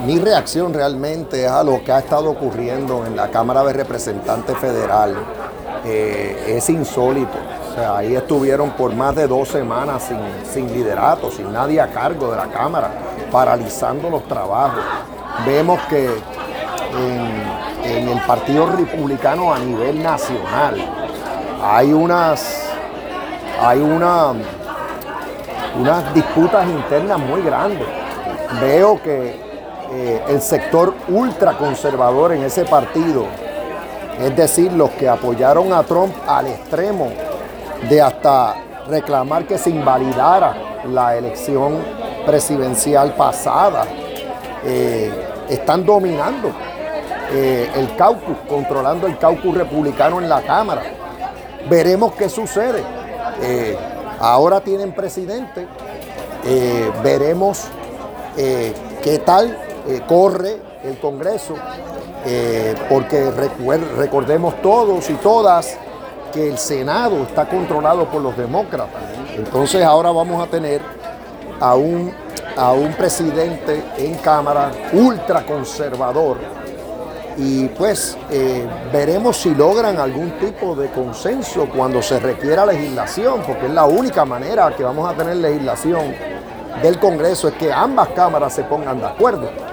Mi reacción realmente es a lo que ha estado ocurriendo en la Cámara de Representantes Federal. Es insólito. O sea, ahí estuvieron por más de 2 semanas sin liderato, sin nadie a cargo de la Cámara, paralizando los trabajos. Vemos que en el Partido Republicano a nivel nacional hay unas disputas internas muy grandes. Veo que el sector ultraconservador en ese partido, es decir, los que apoyaron a Trump al extremo de hasta reclamar que se invalidara la elección presidencial pasada, están dominando el caucus, controlando el caucus republicano en la Cámara. Veremos qué sucede. Ahora tienen presidente, veremos qué tal corre el Congreso, porque recordemos todos y todas que el Senado está controlado por los demócratas. Entonces ahora vamos a tener a un presidente en Cámara ultraconservador y pues veremos si logran algún tipo de consenso cuando se requiera legislación, porque es la única manera que vamos a tener legislación del Congreso, es que ambas cámaras se pongan de acuerdo.